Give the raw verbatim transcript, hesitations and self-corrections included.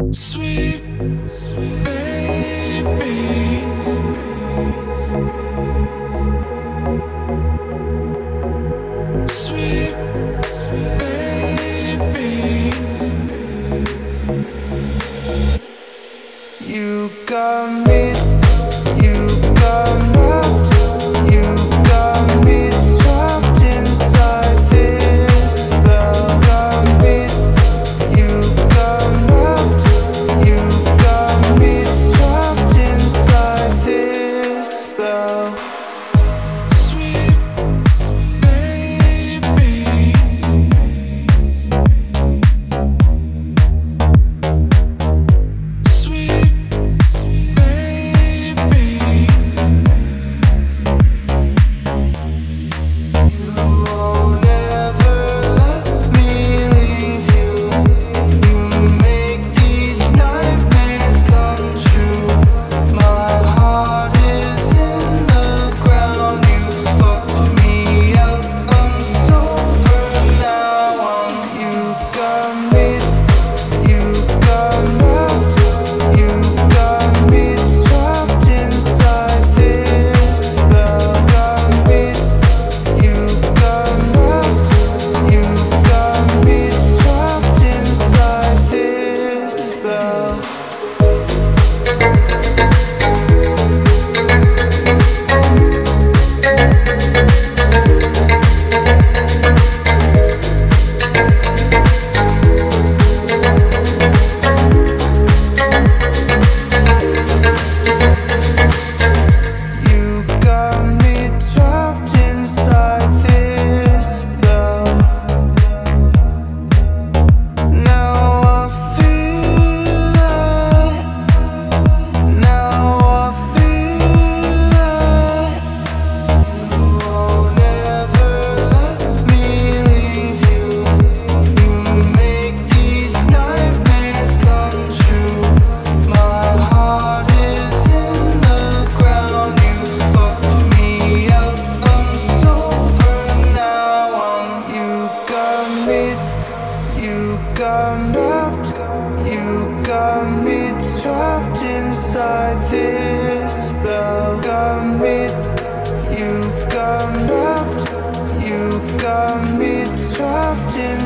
Sweet baby, sweet baby, you got me, you got me, you got me trapped inside this spell. Got me, you got me, you got me trapped inside this spell. Sweet baby, sweet baby, you won't ever let me leave you. You make these nightmares come true. My heart is in the ground. You fucked me up. I'm sober now. I'm, you got me, you got me, you got me trapped inside this spell. Got me, you got me, you got me trapped inside this spell. You got me trapped inside this spell. Now I feel it. Now I feel it. You won't ever let me leave you. You make these nightmares come true. My heart is in the ground. You fucked me up. I'm sober now. I'm, you got me, you got me, you got me trapped inside this spell. Got me, you got me, you got me trapped in